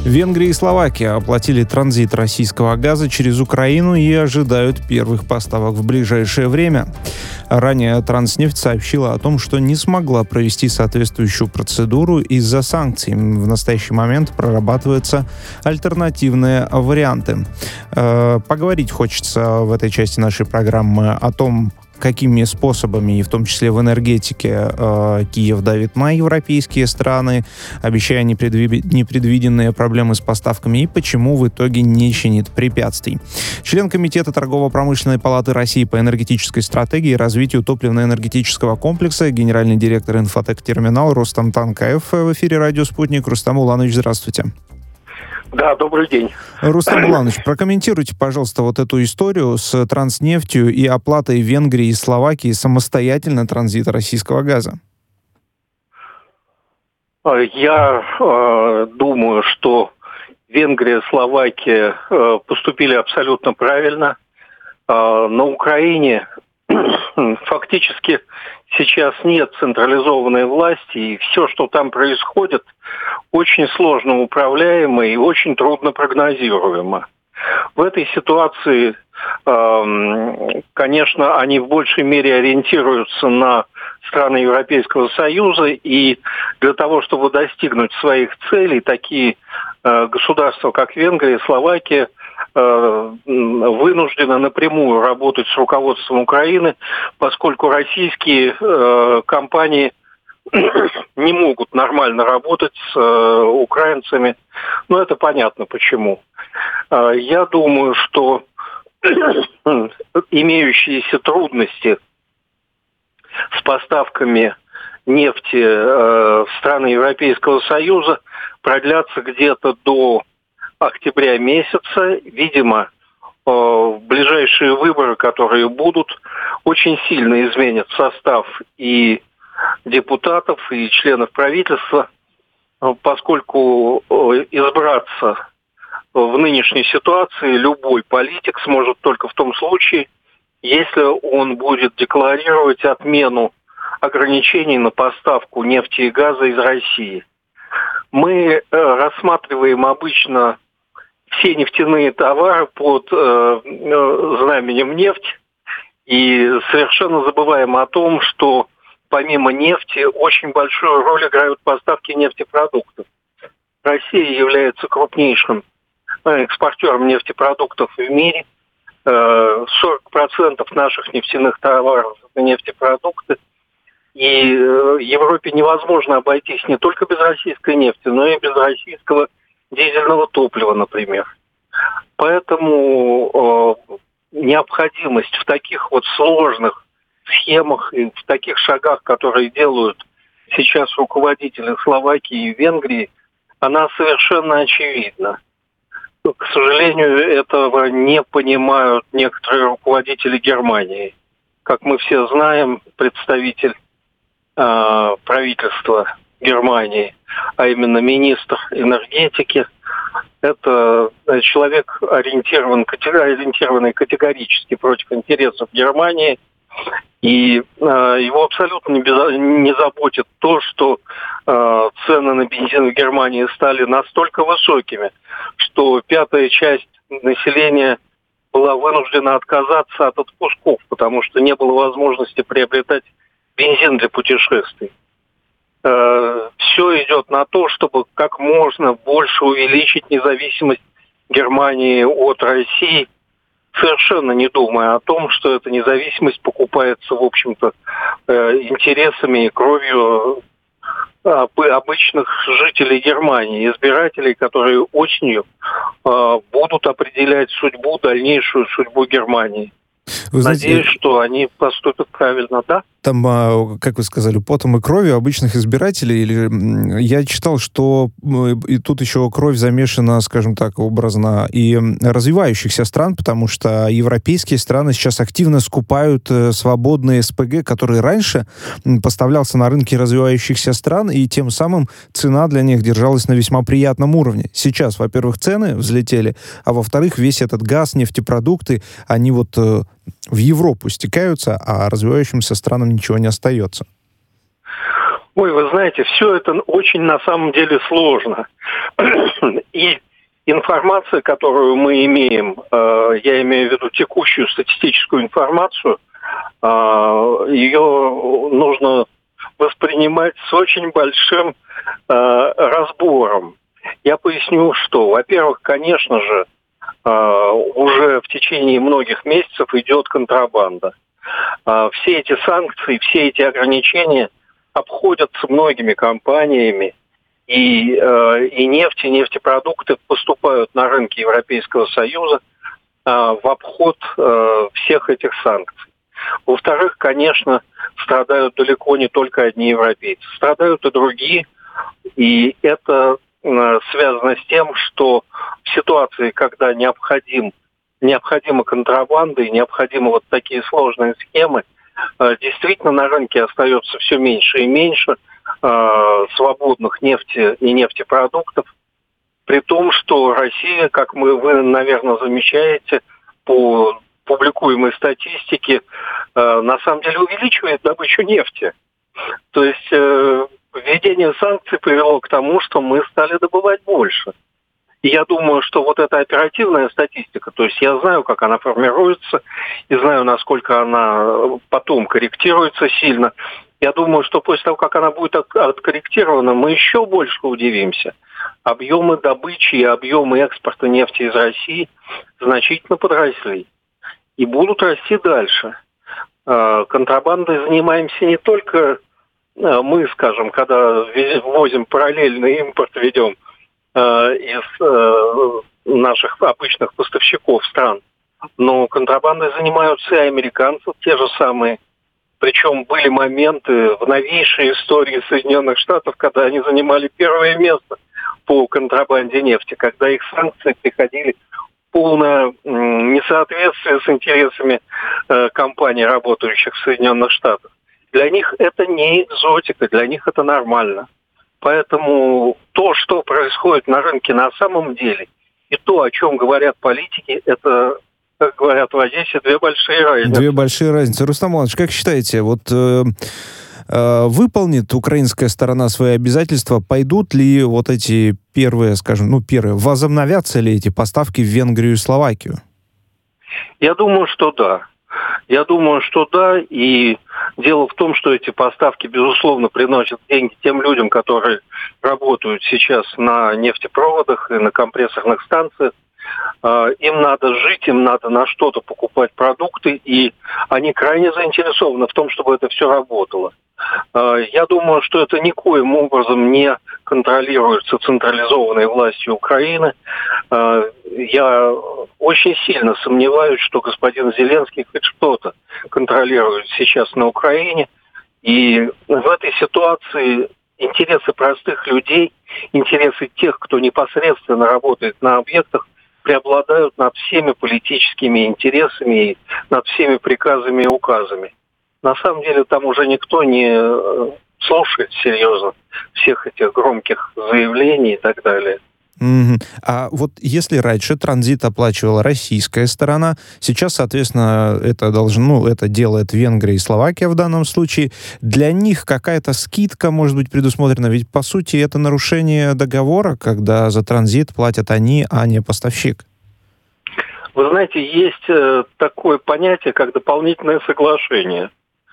Венгрия и Словакия оплатили транзит российского газа через Украину и ожидают первых поставок в ближайшее время. Ранее Транснефть сообщила о том, что не смогла провести соответствующую процедуру из-за санкций. В настоящий момент прорабатываются альтернативные варианты. Поговорить хочется в этой части нашей программы о том, какими способами, и в том числе в энергетике, Киев давит на европейские страны, обещая непредвиденные проблемы с поставками, и почему в итоге не чинит препятствий. Член Комитета Торгово-промышленной палаты России по энергетической стратегии и развитию топливно-энергетического комплекса, генеральный директор «Инфотек Терминал» Рустам Танкаев в эфире «Радио Спутник». Рустам Уланович, здравствуйте. Да, добрый день. Рустам Уланович, прокомментируйте, пожалуйста, вот эту историю с Транснефтью и оплатой Венгрии и Словакии самостоятельно транзита российского газа. Я думаю, что Венгрия, Словакия поступили абсолютно правильно. На Украине фактически сейчас нет централизованной власти, и все, что там происходит, очень сложно управляемо и очень трудно прогнозируемо. В этой ситуации, конечно, они в большей мере ориентируются на страны Европейского Союза, и для того, чтобы достигнуть своих целей, такие государства, как Венгрия, Словакия, вынуждены напрямую работать с руководством Украины, поскольку российские компании не могут нормально работать с украинцами. Но это понятно почему. Я думаю, что имеющиеся трудности с поставками нефти в страны Европейского Союза продлятся где-то до октября месяца. Видимо, ближайшие выборы, которые будут, очень сильно изменят состав и депутатов, и членов правительства, поскольку избраться в нынешней ситуации любой политик сможет только в том случае, если он будет декларировать отмену ограничений на поставку нефти и газа из России. Мы рассматриваем обычно все нефтяные товары под знаменем нефть и совершенно забываем о том, что помимо нефти очень большую роль играют поставки нефтепродуктов. Россия является крупнейшим экспортером нефтепродуктов в мире. 40% наших нефтяных товаров – это нефтепродукты. И Европе невозможно обойтись не только без российской нефти, но и без российского дизельного топлива, например. Поэтому необходимость в таких вот сложных схемах и в таких шагах, которые делают сейчас руководители Словакии и Венгрии, она совершенно очевидна. Но, к сожалению, этого не понимают некоторые руководители Германии. Как мы все знаем, представитель правительства Германии, а именно министр энергетики, это человек, ориентированный категорически против интересов Германии, и его абсолютно не заботит то, что цены на бензин в Германии стали настолько высокими, что пятая часть населения была вынуждена отказаться от отпусков, потому что не было возможности приобретать бензин для путешествий. Все идет на то, чтобы как можно больше увеличить независимость Германии от России, совершенно не думая о том, что эта независимость покупается, в общем-то, интересами и кровью обычных жителей Германии, избирателей, которые осенью будут определять дальнейшую судьбу Германии. Вы знаете, надеюсь, что они поступят правильно, да? Там, как вы сказали, потом и кровью обычных избирателей. Или я читал, что и тут еще кровь замешана, скажем так, образно, и развивающихся стран, потому что европейские страны сейчас активно скупают свободные СПГ, который раньше поставлялся на рынки развивающихся стран, и тем самым цена для них держалась на весьма приятном уровне. Сейчас, во-первых, цены взлетели, а во-вторых, весь этот газ, нефтепродукты, они вот в Европу стекаются, а развивающимся странам ничего не остается. Ой, вы знаете, все это очень на самом деле сложно. И информация, которую мы имеем, я имею в виду текущую статистическую информацию, ее нужно воспринимать с очень большим разбором. Я поясню, что, во-первых, конечно же, уже в течение многих месяцев идет контрабанда. Все эти санкции, все эти ограничения обходятся многими компаниями, и нефть, и нефтепродукты поступают на рынки Европейского Союза в обход всех этих санкций. Во-вторых, конечно, страдают далеко не только одни европейцы, страдают и другие, и это связано с тем, что в ситуации, когда необходима контрабанда и необходимы вот такие сложные схемы, действительно на рынке остается все меньше и меньше свободных нефти и нефтепродуктов, при том, что Россия, как вы, наверное, замечаете, по публикуемой статистике, на самом деле увеличивает добычу нефти. То есть введение санкций привело к тому, что мы стали добывать больше. И я думаю, что вот эта оперативная статистика, то есть я знаю, как она формируется, и знаю, насколько она потом корректируется сильно. Я думаю, что после того, как она будет откорректирована, мы еще больше удивимся. Объемы добычи и объемы экспорта нефти из России значительно подросли и будут расти дальше. Контрабандой занимаемся не только мы, скажем, когда ввозим параллельный импорт, ведем из наших обычных поставщиков стран, но контрабандой занимаются и американцы, те же самые. Причем были моменты в новейшей истории Соединенных Штатов, когда они занимали первое место по контрабанде нефти, когда их санкции приходили в полное несоответствие с интересами компаний, работающих в Соединенных Штатах. Для них это не экзотика, для них это нормально. Поэтому то, что происходит на рынке на самом деле, и то, о чем говорят политики, это, как говорят в Одессе, две большие разницы. Две большие разницы. Рустам Иванович, как считаете, вот выполнит украинская сторона свои обязательства, пойдут ли вот эти первые, возобновятся ли эти поставки в Венгрию и Словакию? Я думаю, что да. И дело в том, что эти поставки, безусловно, приносят деньги тем людям, которые работают сейчас на нефтепроводах и на компрессорных станциях. Им надо жить, им надо на что-то покупать продукты, и они крайне заинтересованы в том, чтобы это все работало. Я думаю, что это никоим образом не контролируется централизованной властью Украины. Я очень сильно сомневаюсь, что господин Зеленский хоть что-то контролирует сейчас на Украине. И в этой ситуации интересы простых людей, интересы тех, кто непосредственно работает на объектах, преобладают над всеми политическими интересами и над всеми приказами и указами. На самом деле там уже никто не слушает серьезно всех этих громких заявлений и так далее. А вот если раньше транзит оплачивала российская сторона, сейчас, соответственно, это делает Венгрия и Словакия в данном случае, для них какая-то скидка может быть предусмотрена? Ведь, по сути, это нарушение договора, когда за транзит платят они, а не поставщик. Вы знаете, есть такое понятие, как дополнительное соглашение.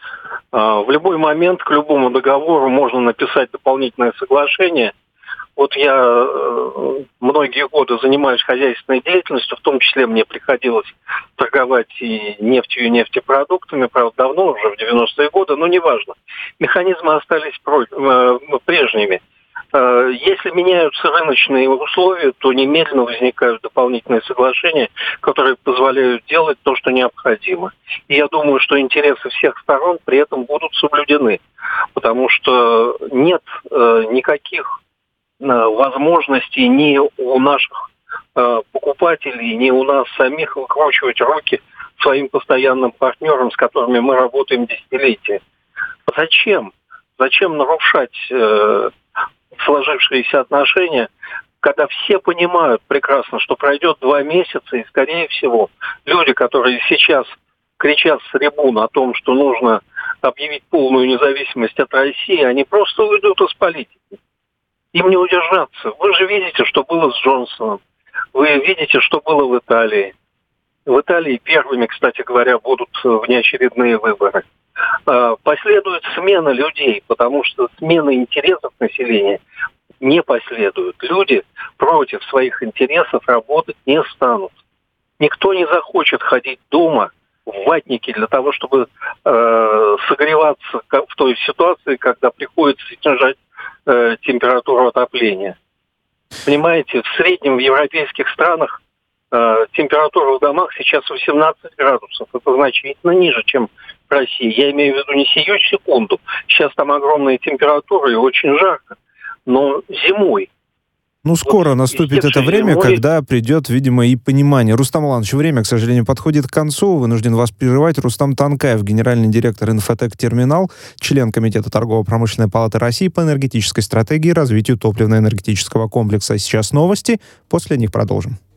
В любой момент к любому договору можно написать дополнительное соглашение. Вот я многие годы занимаюсь хозяйственной деятельностью, в том числе мне приходилось торговать и нефтью, и нефтепродуктами, правда, давно, уже в 90-е годы, но неважно. Механизмы остались прежними. Если меняются рыночные условия, то немедленно возникают дополнительные соглашения, которые позволяют делать то, что необходимо. И я думаю, что интересы всех сторон при этом будут соблюдены, потому что нет никаких возможностей ни у наших покупателей, ни у нас самих выкручивать руки своим постоянным партнерам, с которыми мы работаем десятилетия. Зачем? Зачем нарушать сложившиеся отношения, когда все понимают прекрасно, что пройдет 2 месяца, и, скорее всего, люди, которые сейчас кричат с трибун о том, что нужно объявить полную независимость от России, они просто уйдут из политики. Им не удержаться. Вы же видите, что было с Джонсоном. Вы видите, что было в Италии. В Италии первыми, кстати говоря, будут внеочередные выборы. Последует смена людей, потому что смена интересов населения не последует. Люди против своих интересов работать не станут. Никто не захочет ходить дома в ватнике для того, чтобы согреваться в той ситуации, когда приходится снижать температуру отопления. Понимаете, в среднем в европейских странах температура в домах сейчас 18 градусов. Это значительно ниже, чем в России. Я имею в виду не сию секунду. Сейчас там огромная температура и очень жарко. Но зимой. Скоро наступит это время, когда придет, видимо, и понимание. Рустам Уланович, время, к сожалению, подходит к концу. Вынужден вас прерывать. Рустам Тонкаев, генеральный директор «Инфотек Терминал», член Комитета торгово-промышленной палаты России по энергетической стратегии и развитию топливно-энергетического комплекса. Сейчас новости. После них продолжим.